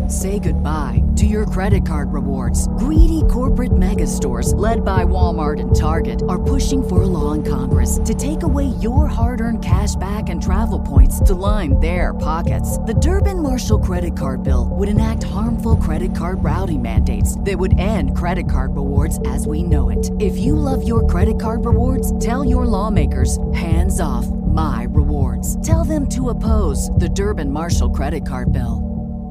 Say goodbye to your credit card rewards. Greedy corporate mega stores, led by Walmart and Target, are pushing for a law in Congress to take away your hard-earned cash back and travel points to line their pockets. The Durbin-Marshall credit card bill would enact harmful credit card routing mandates that would end credit card rewards as we know it. If you love your credit card rewards, tell your lawmakers, hands off my rewards. Tell them to oppose the Durbin-Marshall credit card bill.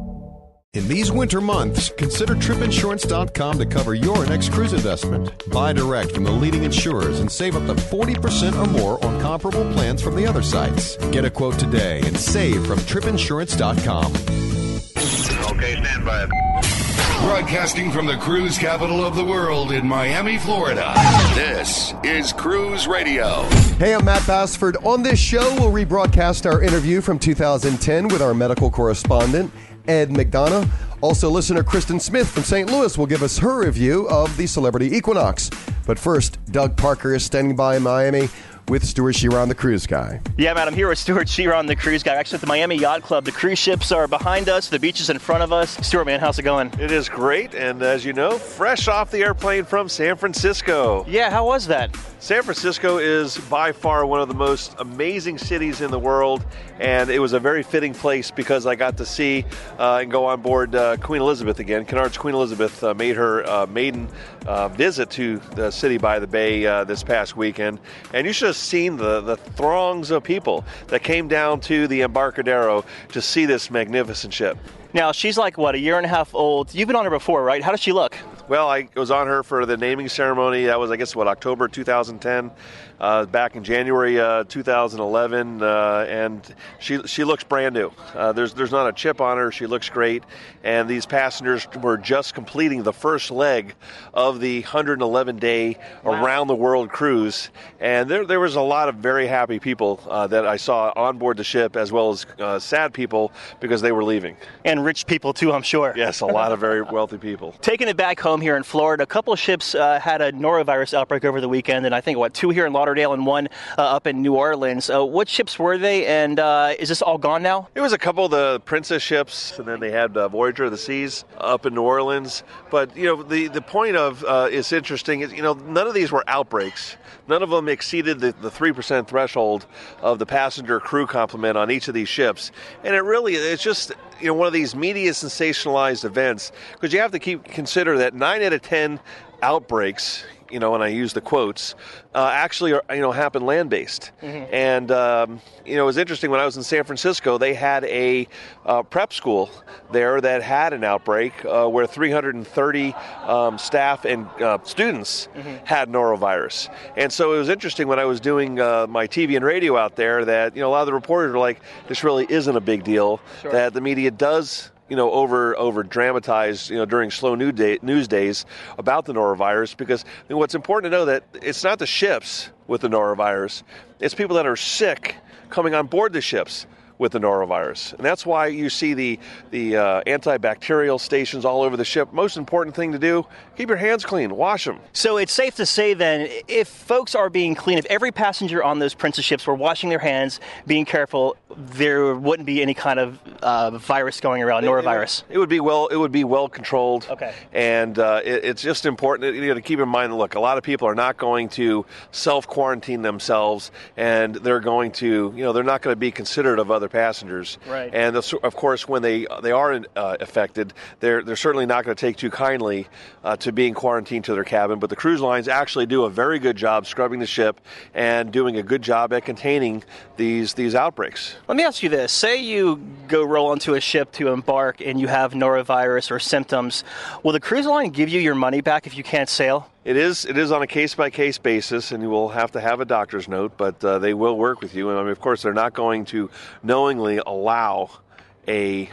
In these winter months, consider tripinsurance.com to cover your next cruise investment. Buy direct from the leading insurers and save up to 40% or more on comparable plans from the other sites. Get a quote today and save from tripinsurance.com. Okay, stand by. Broadcasting from the cruise capital of the world in Miami, Florida. This is Cruise Radio. Hey, I'm Matt Bassford. On this show, we'll rebroadcast our interview from 2010 with our medical correspondent, Ed McDonough. Also, listener Kristen Smith from St. Louis will give us her review of the Celebrity Equinox. But first, Doug Parker is standing by in Miami with Stuart Chiron, the cruise guy. Yeah, Matt, I'm here with Stuart Chiron, the cruise guy. Actually, at the Miami Yacht Club. The cruise ships are behind us. The beach is in front of us. Stuart, man, how's it going? It is great, and as you know, fresh off the airplane from San Francisco. Yeah, how was that? San Francisco is by far one of the most amazing cities in the world, and it was a very fitting place because I got to see and go on board Queen Elizabeth again. Cunard's Queen Elizabeth made her maiden visit to the city by the bay this past weekend, and you should have seen the throngs of people that came down to the Embarcadero to see this magnificent ship. Now, she's like, what, a year and a half old? You've been on her before, right? How does she look? Well, I was on her for the naming ceremony. That was, I guess, October 2010, back in January 2011, and she looks brand new. There's not a chip on her. She looks great, and these passengers were just completing the first leg of the 111-day around-the-world cruise, and there was a lot of very happy people that I saw on board the ship, as well as sad people because they were leaving. And rich people, too, I'm sure. Yes, a lot of very wealthy people. Taking it back home here in Florida, a couple of ships had a norovirus outbreak over the weekend, and I think, two here in Lauderdale and one up in New Orleans. What ships were they, and is this all gone now? It was a couple of the Princess ships, and then they had Voyager of the Seas up in New Orleans. But, the point of is interesting is, none of these were outbreaks. None of them exceeded the 3% threshold of the passenger crew complement on each of these ships. And it's just one of these media sensationalized events, because you have to consider that 9 out of 10 outbreaks, and I use the quotes, actually happen land-based. Mm-hmm. And, it was interesting when I was in San Francisco, they had a prep school there that had an outbreak where 330 staff and students had norovirus. And so it was interesting when I was doing my TV and radio out there that, a lot of the reporters were like, this really isn't a big deal, sure, that the media does over dramatize, during slow news days about the norovirus, because what's important to know that it's not the ships with the norovirus, it's people that are sick coming on board the ships with the norovirus. And that's why you see the antibacterial stations all over the ship. Most important thing to do, keep your hands clean, wash them. So it's safe to say then, if folks are being clean, if every passenger on those Princess ships were washing their hands, being careful, there wouldn't be any kind of virus going around, norovirus. It would be well controlled. Okay. And it's just important to keep in mind that, look, a lot of people are not going to self-quarantine themselves, and they're going to, they're not going to be considerate of other passengers. Right. And of course, when they are affected, they're certainly not going to take too kindly to being quarantined to their cabin. But the cruise lines actually do a very good job scrubbing the ship and doing a good job at containing these outbreaks. Let me ask you this. Say you go roll onto a ship to embark and you have norovirus or symptoms. Will the cruise line give you your money back if you can't sail? It is on a case-by-case basis, and you will have to have a doctor's note, but they will work with you. And of course, they're not going to knowingly allow an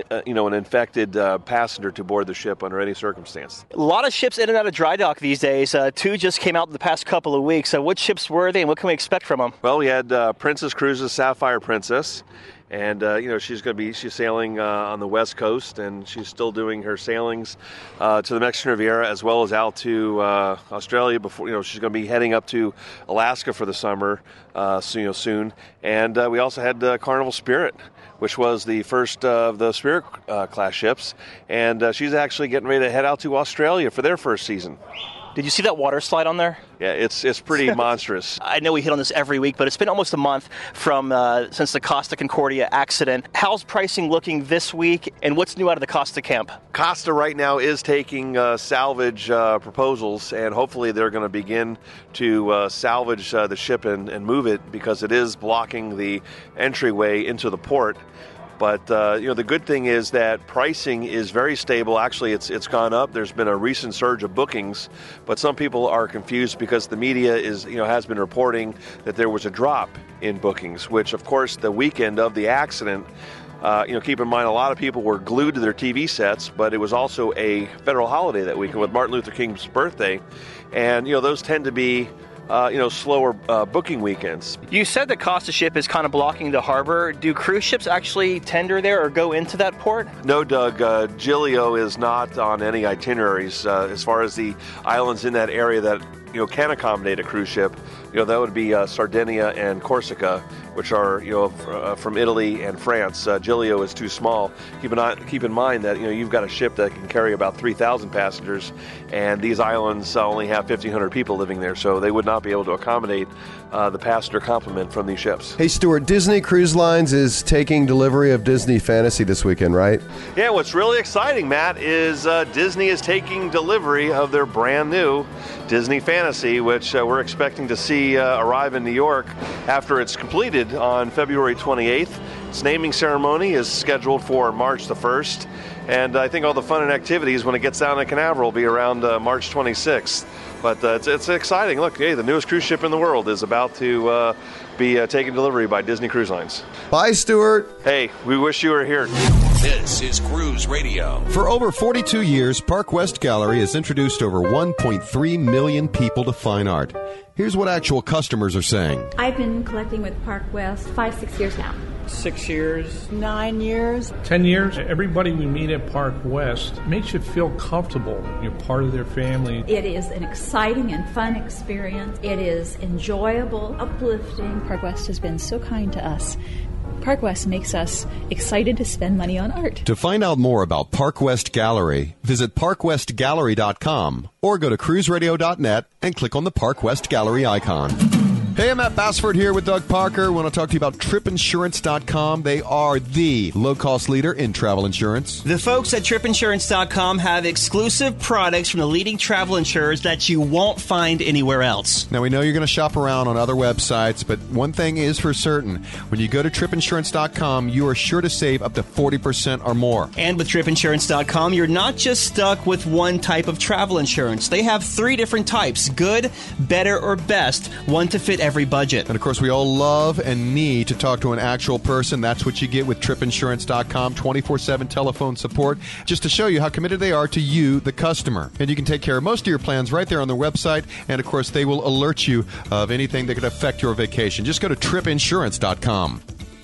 infected passenger to board the ship under any circumstance. A lot of ships in and out of dry dock these days. 2 just came out in the past couple of weeks. What ships were they, and what can we expect from them? Well, we had Princess Cruises Sapphire Princess. And, she's sailing on the West Coast, and she's still doing her sailings to the Mexican Riviera as well as out to Australia before, she's going to be heading up to Alaska for the summer soon. And we also had Carnival Spirit, which was the first of the Spirit class ships, and she's actually getting ready to head out to Australia for their first season. Did you see that water slide on there? Yeah, it's pretty monstrous. I know we hit on this every week, but it's been almost a month since the Costa Concordia accident. How's pricing looking this week, and what's new out of the Costa camp? Costa right now is taking salvage proposals, and hopefully they're going to begin to salvage the ship and move it, because it is blocking the entryway into the port. But the good thing is that pricing is very stable. Actually, it's gone up. There's been a recent surge of bookings, but some people are confused because the media has been reporting that there was a drop in bookings, which, of course, the weekend of the accident. Keep in mind, a lot of people were glued to their TV sets, but it was also a federal holiday that weekend with Martin Luther King's birthday, and those tend to be slower booking weekends. You said the Costa ship is kind of blocking the harbor. Do cruise ships actually tender there or go into that port? No, Doug. Giglio is not on any itineraries as far as the islands in that area that can accommodate a cruise ship. That would be Sardinia and Corsica, which are from Italy and France. Giglio is too small. Keep in mind that you've got a ship that can carry about 3,000 passengers, and these islands only have 1,500 people living there, so they would not be able to accommodate the passenger complement from these ships. Hey, Stuart, Disney Cruise Lines is taking delivery of Disney Fantasy this weekend, right? Yeah, what's really exciting, Matt, is Disney is taking delivery of their brand new Disney Fantasy, which we're expecting to see arrive in New York after it's completed on February 28th. Its naming ceremony is scheduled for March the 1st, and I think all the fun and activities when it gets down to Canaveral will be around March 26th. But it's exciting. Look, hey, the newest cruise ship in the world is about to be taken delivery by Disney Cruise Lines. Bye, Stuart. Hey, we wish you were here. This is Cruise Radio. For over 42 years, Park West Gallery has introduced over 1.3 million people to fine art. Here's what actual customers are saying. I've been collecting with Park West 5-6 years now. 6 years. 9 years. 10 years. Everybody we meet at Park West makes you feel comfortable. You're part of their family. It is an exciting and fun experience. It is enjoyable, uplifting. Park West has been so kind to us. Park West makes us excited to spend money on art. To find out more about Park West Gallery, visit parkwestgallery.com or go to cruiseradio.net and click on the Park West Gallery icon. Hey, I'm Matt Bassford here with Doug Parker. I want to talk to you about tripinsurance.com. They are the low-cost leader in travel insurance. The folks at tripinsurance.com have exclusive products from the leading travel insurers that you won't find anywhere else. Now, we know you're going to shop around on other websites, but one thing is for certain. When you go to tripinsurance.com, you are sure to save up to 40% or more. And with tripinsurance.com, you're not just stuck with one type of travel insurance. They have 3 different types: good, better, or best, one to fit every budget. And of course, we all love and need to talk to an actual person. That's what you get with tripinsurance.com, 24/7 telephone support, just to show you how committed they are to you, the customer. And you can take care of most of your plans right there on their website. And of course, they will alert you of anything that could affect your vacation. Just go to tripinsurance.com.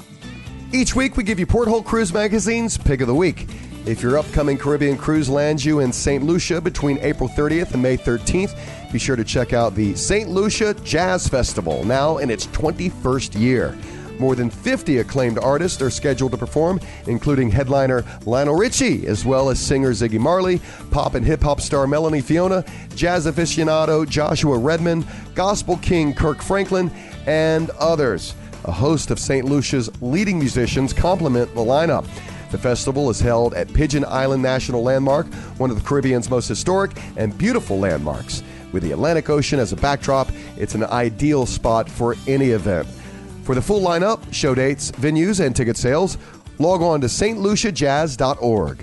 Each week, we give you Porthole Cruise Magazine's Pick of the Week. If your upcoming Caribbean cruise lands you in St. Lucia between April 30th and May 13th, be sure to check out the St. Lucia Jazz Festival, now in its 21st year. More than 50 acclaimed artists are scheduled to perform, including headliner Lionel Richie, as well as singer Ziggy Marley, pop and hip-hop star Melanie Fiona, jazz aficionado Joshua Redman, gospel king Kirk Franklin, and others. A host of St. Lucia's leading musicians complement the lineup. The festival is held at Pigeon Island National Landmark, one of the Caribbean's most historic and beautiful landmarks. With the Atlantic Ocean as a backdrop, it's an ideal spot for any event. For the full lineup, show dates, venues, and ticket sales, log on to stluciajazz.org.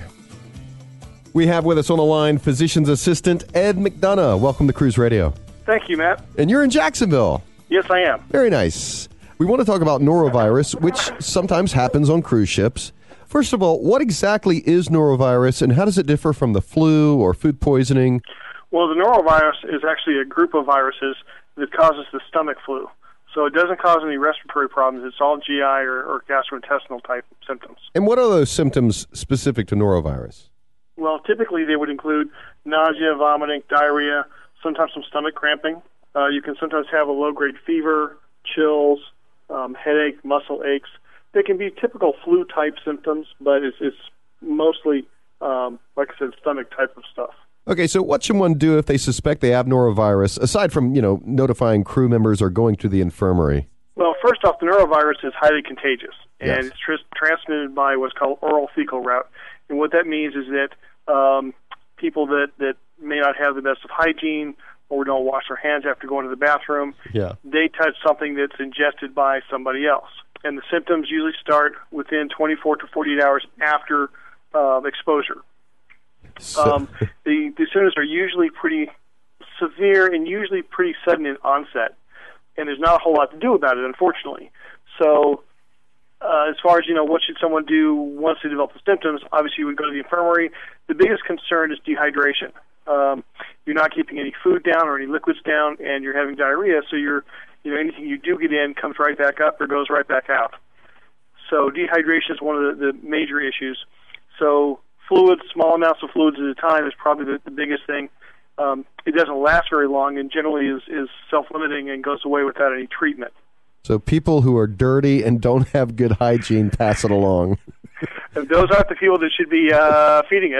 We have with us on the line Physician's Assistant Ed McDonough. Welcome to Cruise Radio. Thank you, Matt. And you're in Jacksonville. Yes, I am. Very nice. We want to talk about norovirus, which sometimes happens on cruise ships. First of all, what exactly is norovirus, and how does it differ from the flu or food poisoning? Well, the norovirus is actually a group of viruses that causes the stomach flu. So it doesn't cause any respiratory problems. It's all GI or gastrointestinal type symptoms. And what are those symptoms specific to norovirus? Well, typically they would include nausea, vomiting, diarrhea, sometimes some stomach cramping. You can sometimes have a low-grade fever, chills, headache, muscle aches, They can be typical flu-type symptoms, but it's mostly, like I said, stomach-type of stuff. Okay, so what should one do if they suspect they have norovirus, aside from, notifying crew members or going to the infirmary? Well, first off, the norovirus is highly contagious, and Yes. it's transmitted by what's called oral fecal route. And what that means is that people that may not have the best of hygiene or don't wash their hands after going to the bathroom, they touch something that's ingested by somebody else. And the symptoms usually start within 24 to 48 hours after exposure. The symptoms are usually pretty severe and usually pretty sudden in onset, and there's not a whole lot to do about it, unfortunately. So as far as, what should someone do once they develop the symptoms, obviously you would go to the infirmary. The biggest concern is dehydration. You're not keeping any food down or any liquids down, and you're having diarrhea, so anything you do get in comes right back up or goes right back out. So dehydration is one of the major issues. So fluids, small amounts of fluids at a time is probably the biggest thing. It doesn't last very long and generally is self-limiting and goes away without any treatment. So people who are dirty and don't have good hygiene, pass it along. And those aren't the people that should be feeding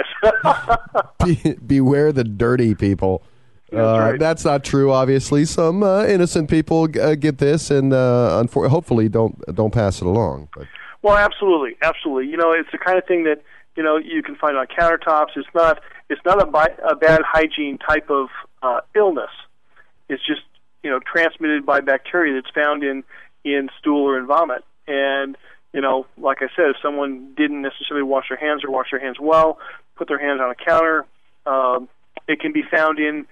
us. Beware the dirty people. Right. That's not true, obviously. Some innocent people get this and hopefully don't pass it along. But. Well, absolutely. It's the kind of thing that you can find on countertops. It's not a bad hygiene type of illness. It's just transmitted by bacteria that's found in stool or in vomit. And like I said, if someone didn't necessarily wash their hands or wash their hands well, put their hands on a counter, it can be found in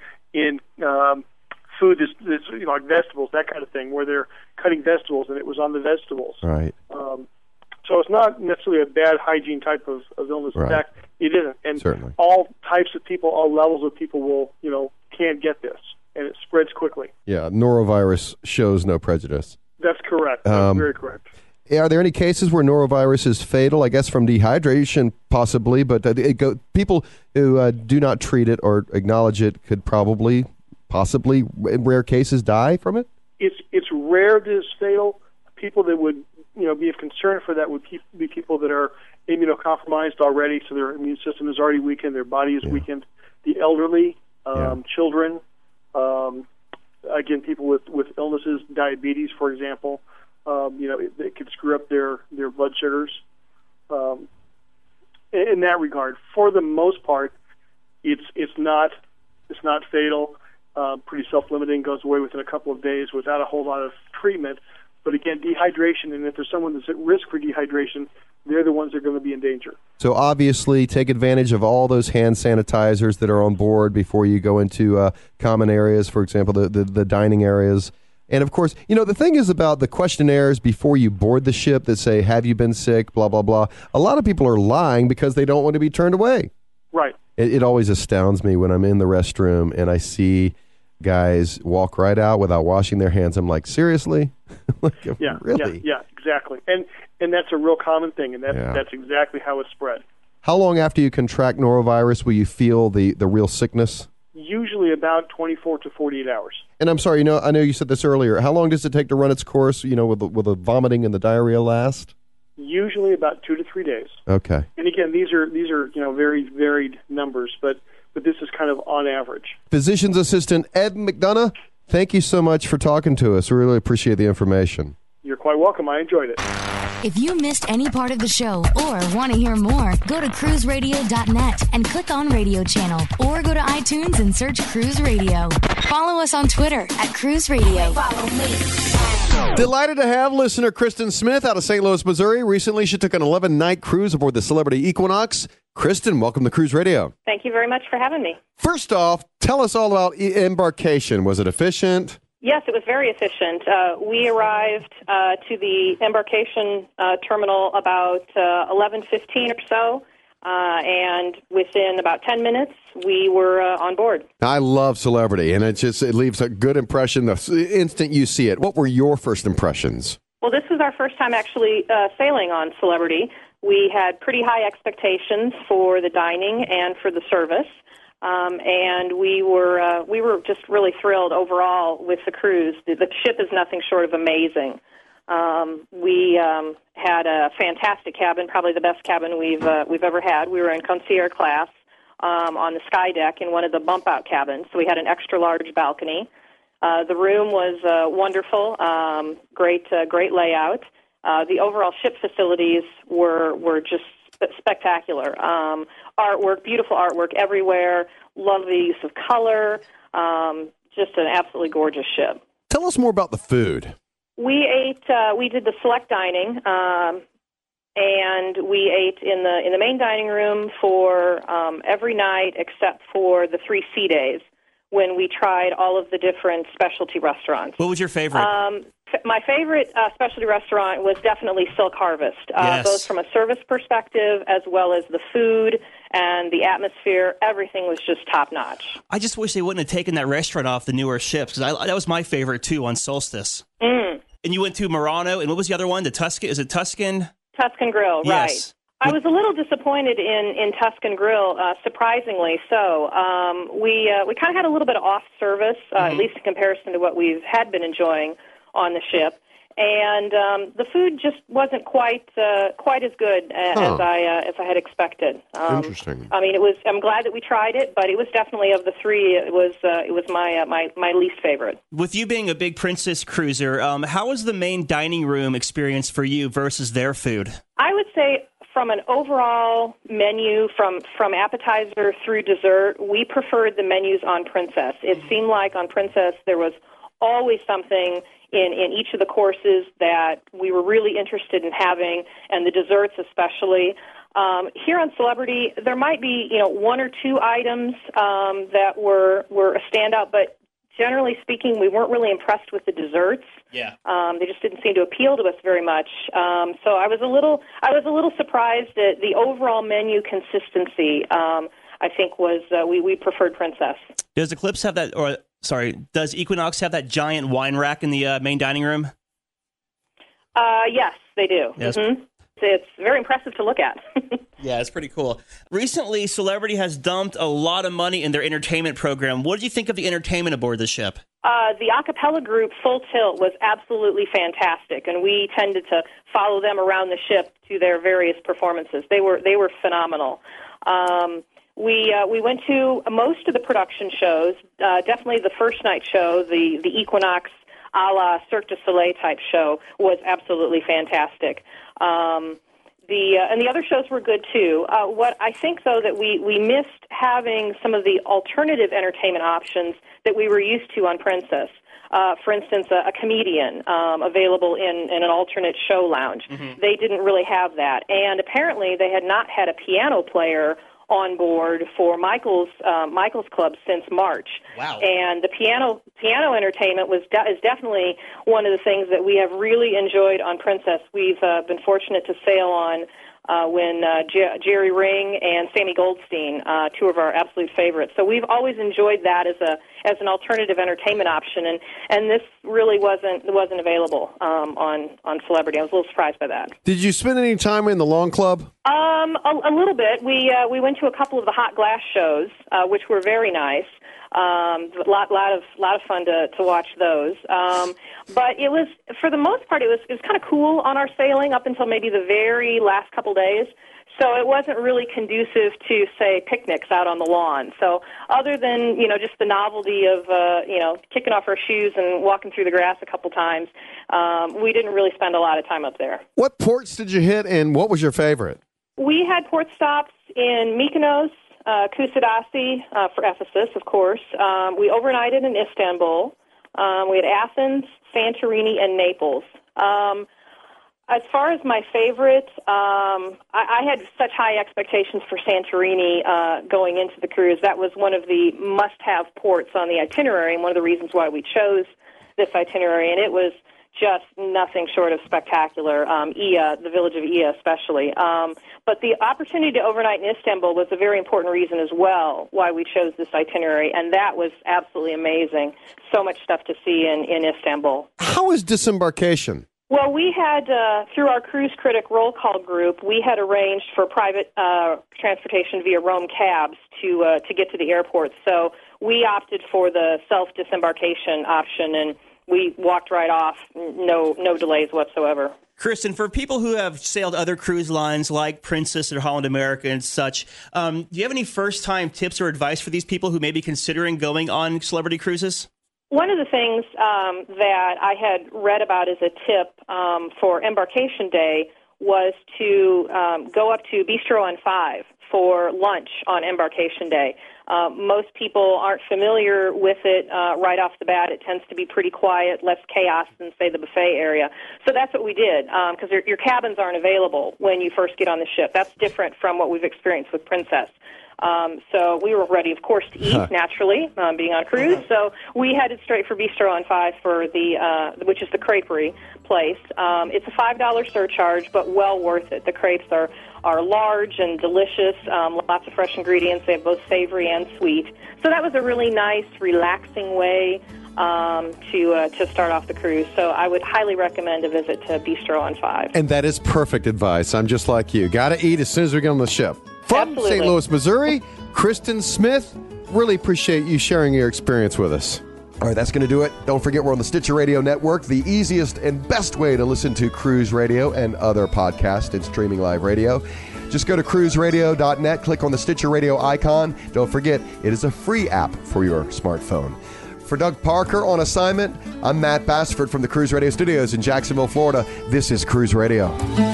food that's like vegetables, that kind of thing, where they're cutting vegetables and it was on the vegetables. Right. So it's not necessarily a bad hygiene type of illness. Right. In fact, it isn't. And Certainly. all types of people, all levels of people will, can get this, and it spreads quickly. Yeah, norovirus shows no prejudice. That's correct. That's very correct. Are there any cases where norovirus is fatal? I guess from dehydration, possibly, but people who do not treat it or acknowledge it could possibly, in rare cases, die from it? It's rare that it's fatal. People that would be of concern for that would be people that are immunocompromised already, so their immune system is already weakened, their body is weakened. The elderly, children, again, people with illnesses, diabetes, for example. It could screw up their blood sugars. In that regard, for the most part, it's not fatal. Pretty self-limiting, goes away within a couple of days without a whole lot of treatment. But again, dehydration, and if there's someone that's at risk for dehydration, they're the ones that are going to be in danger. So obviously, take advantage of all those hand sanitizers that are on board before you go into common areas, for example, the dining areas. And of course, the thing is about the questionnaires before you board the ship that say, have you been sick, blah, blah, blah. A lot of people are lying because they don't want to be turned away. Right. It always astounds me when I'm in the restroom and I see guys walk right out without washing their hands. I'm like, seriously? Really? Yeah, exactly. And that's a real common thing, and that's exactly how it's spread. How long after you contract norovirus will you feel the real sickness? Usually about 24 to 48 hours. And I'm sorry, I know you said this earlier. How long does it take to run its course, will the vomiting and the diarrhea last? Usually about 2 to 3 days. Okay. And again, these are very varied numbers, but this is kind of on average. Physician's assistant Ed McDonough, thank you so much for talking to us. We really appreciate the information. You're quite welcome. I enjoyed it. If you missed any part of the show or want to hear more, go to cruiseradio.net and click on Radio Channel, or go to iTunes and search Cruise Radio. Follow us on Twitter at Cruise Radio. Delighted to have listener Kristen Smith out of St. Louis, Missouri. Recently, she took an 11-night cruise aboard the Celebrity Equinox. Kristen, welcome to Cruise Radio. Thank you very much for having me. First off, tell us all about embarkation. Was it efficient? Yes, it was very efficient. We arrived to the embarkation terminal about 11:15 or so, and within about 10 minutes, we were on board. I love Celebrity, and it leaves a good impression the instant you see it. What were your first impressions? Well, this was our first time actually sailing on Celebrity. We had pretty high expectations for the dining and for the service. And we were just really thrilled overall with the cruise. The ship is nothing short of amazing. We had a fantastic cabin, probably the best cabin we've ever had. We were in concierge class on the sky deck in one of the bump-out cabins, so we had an extra-large balcony. The room was wonderful, great layout. The overall ship facilities were just spectacular. Artwork, beautiful artwork everywhere, lovely use of color, just an absolutely gorgeous ship. Tell us more about the food. We did the select dining, and we ate in the main dining room for every night except for the 3 sea days when we tried all of the different specialty restaurants. What was your favorite? My favorite specialty restaurant was definitely Silk Harvest, Yes. both from a service perspective as well as the food and the atmosphere. Everything was just top-notch. I just wish they wouldn't have taken that restaurant off the newer ships, because that was my favorite, too, on Solstice. Mm. And you went to Murano, and what was the other one? The Tuscan? Is it Tuscan? Tuscan Grill, right. Yes. I was a little disappointed in Tuscan Grill, surprisingly so. We kind of had a little bit of off service, at least in comparison to what we've had been enjoying on the ship, and the food just wasn't quite as good as I had expected. Interesting. I mean, I'm glad that we tried it, but it was definitely, of the three, it was my least favorite. With you being a big Princess cruiser, how was the main dining room experience for you versus their food? I would say, from an overall menu, from appetizer through dessert, we preferred the menus on Princess. It seemed like on Princess there was always something in each of the courses that we were really interested in having, and the desserts especially. Here on Celebrity, there might be 1 or 2 items that were a standout, but generally speaking, we weren't really impressed with the desserts. Yeah. They just didn't seem to appeal to us very much. So I was a little surprised at the overall menu consistency. I think we preferred Princess. Does Eclipse have that, or sorry, does Equinox have that giant wine rack in the main dining room? Yes, they do. Yes. Mm-hmm. It's very impressive to look at. Yeah, it's pretty cool. Recently, Celebrity has dumped a lot of money in their entertainment program. What did you think of the entertainment aboard the ship? The a cappella group Full Tilt was absolutely fantastic, and we tended to follow them around the ship to their various performances. They were phenomenal. We went to most of the production shows. Definitely the first night show, the Equinox a la Cirque du Soleil type show, was absolutely fantastic. And the other shows were good too. What I think, though, that we missed having some of the alternative entertainment options that we were used to on Princess. For instance, a comedian available in an alternate show lounge. Mm-hmm. They didn't really have that, and apparently they had not had a piano player on board for Michael's Club since March. Wow! And the piano entertainment is definitely one of the things that we have really enjoyed on Princess. We've been fortunate to sail on when Jerry Ring and Sammy Goldstein, 2 of our absolute favorites. So we've always enjoyed that as an alternative entertainment option, and this really wasn't available on Celebrity. I was a little surprised by that. Did you spend any time in the Lawn Club? A little bit. We went to a couple of the hot glass shows, which were very nice. A lot of fun to watch those. But it was, for the most part, it was kind of cool on our sailing up until maybe the very last couple days. So it wasn't really conducive to, say, picnics out on the lawn. So other than, just the novelty of, kicking off our shoes and walking through the grass a couple times, we didn't really spend a lot of time up there. What ports did you hit, and what was your favorite? We had port stops in Mykonos, Kusadasi for Ephesus, of course. We overnighted in Istanbul. We had Athens, Santorini, and Naples. As far as my favorite, I had such high expectations for Santorini going into the cruise. That was one of the must-have ports on the itinerary, and one of the reasons why we chose this itinerary, and it was just nothing short of spectacular, Ia, the village of Ia especially. But the opportunity to overnight in Istanbul was a very important reason as well why we chose this itinerary, and that was absolutely amazing. So much stuff to see in Istanbul. How was disembarkation? Well, we had, through our Cruise Critic roll call group, we had arranged for private transportation via Rome cabs to get to the airport. So we opted for the self-disembarkation option, and we walked right off, no delays whatsoever. Kristen, for people who have sailed other cruise lines like Princess or Holland America and such, do you have any first-time tips or advice for these people who may be considering going on celebrity cruises? One of the things that I had read about as a tip for Embarkation Day was to go up to Bistro on 5 for lunch on Embarkation Day. Most people aren't familiar with it right off the bat. It tends to be pretty quiet, less chaos than, say, the buffet area. So that's what we did, because your cabins aren't available when you first get on the ship. That's different from what we've experienced with Princess. So we were ready, of course, to eat, naturally, being on a cruise. So we headed straight for Bistro on 5 for which is the creperie place. It's a $5 surcharge, but well worth it. The crepes are large and delicious, lots of fresh ingredients. They have both savory and sweet. So that was a really nice, relaxing way to start off the cruise. So I would highly recommend a visit to Bistro on 5. And that is perfect advice. I'm just like you. Got to eat as soon as we get on the ship. From Absolutely. St. Louis, Missouri, Kristen Smith, really appreciate you sharing your experience with us. All right, that's going to do it. Don't forget we're on the Stitcher Radio Network, the easiest and best way to listen to Cruise Radio and other podcasts and streaming live radio. Just go to cruiseradio.net, click on the Stitcher Radio icon. Don't forget, it is a free app for your smartphone. For Doug Parker on assignment, I'm Matt Bassford from the Cruise Radio Studios in Jacksonville, Florida. This is Cruise Radio.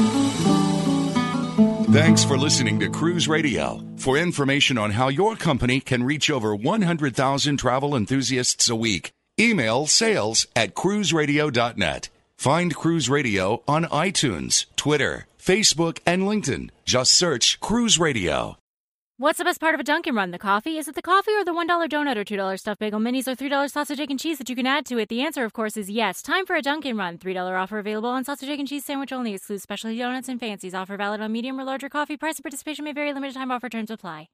Thanks for listening to Cruise Radio. For information on how your company can reach over 100,000 travel enthusiasts a week, email sales@cruiseradio.net. Find Cruise Radio on iTunes, Twitter, Facebook, and LinkedIn. Just search Cruise Radio. What's the best part of a Dunkin' Run? The coffee? Is it the coffee or the $1 donut or $2 stuffed bagel minis or $3 sausage, egg, and cheese that you can add to it? The answer, of course, is yes. Time for a Dunkin' Run. $3 offer available on sausage, egg, and cheese sandwich only. Excludes specialty donuts and fancies. Offer valid on medium or larger coffee. Price and participation may vary. Limited time offer. Terms apply.